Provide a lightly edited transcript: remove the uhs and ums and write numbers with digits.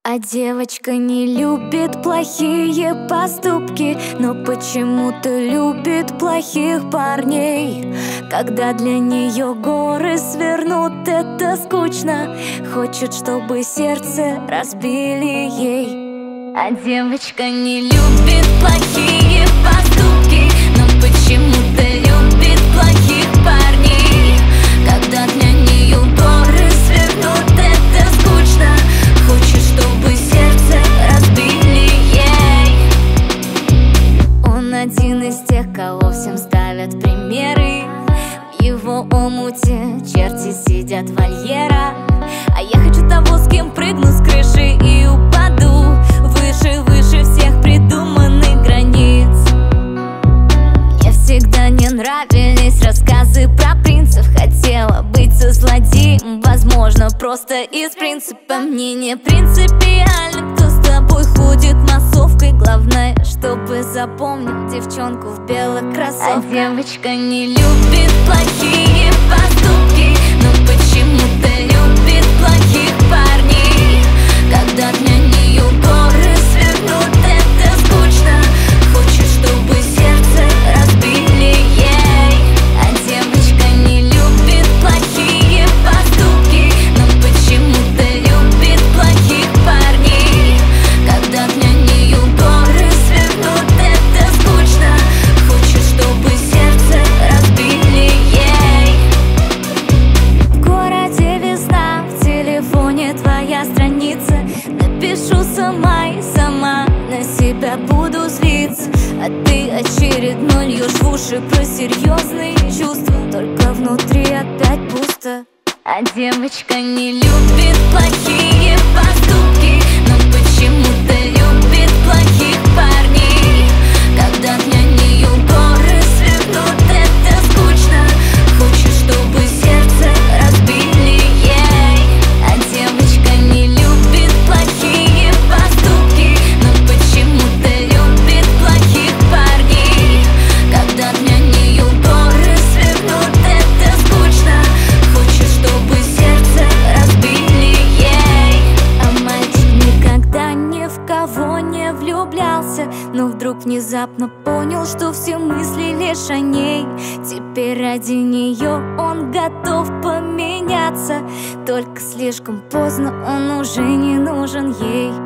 А девочка не любит плохие поступки, но почему-то любит плохих парней. Когда для нее горы свернут, это скучно. Хочет, чтобы сердце разбили ей. А девочка не любит плохие поступки, но почему-то любит плохих парней. Когда для нее горы свернут, это скучно. Хочет, чтобы сердце разбили ей. Он один из тех, кого всем ставят примеры. В его омуте черти сидят вольера. А я хочу того, с кем прыгну с крыши и упаду выше, выше всех придуманных границ. Мне всегда не нравились рассказы про принцев. Хотела быть со злодеем, возможно, просто из принципа. Мне не принципиально, кто с тобой ходит массовкой. Главное, чтобы запомнил девчонку в белых кроссовках. А девочка не любит плохие поступки, но почему-то любит плохих парней. Когда для нее горы свернут, это скучно. Хочет, чтобы сердце разбили ей. А девочка не любит плохие поступки, но почему-то любит плохих парней. Когда для нее горы свернут, это скучно. Хочет, чтобы сердце разбили ей. В городе весна, в телефоне твоя страница. Напишу сама и сама на себя буду злиться. А ты очередной льешь в уши про серьезные чувства. Только внутри опять пусто. А девочка не любит плохие поступки, но почему-то любит плохих парней. Когда для нее горы свернут, это скучно. Хочет, чтобы сердце разбили ей. А девочка не любит плохие поступки, но почему-то любит плохих парней. Когда для нее горы свернут, это скучно. Хочет, чтобы сердце разбили ей. А мальчик никогда ни в кого не влюблялся, но вдруг внезапно понял, что все мысли лишь о ней. Теперь ради нее он готов поменяться. Только слишком поздно, он уже не нужен ей.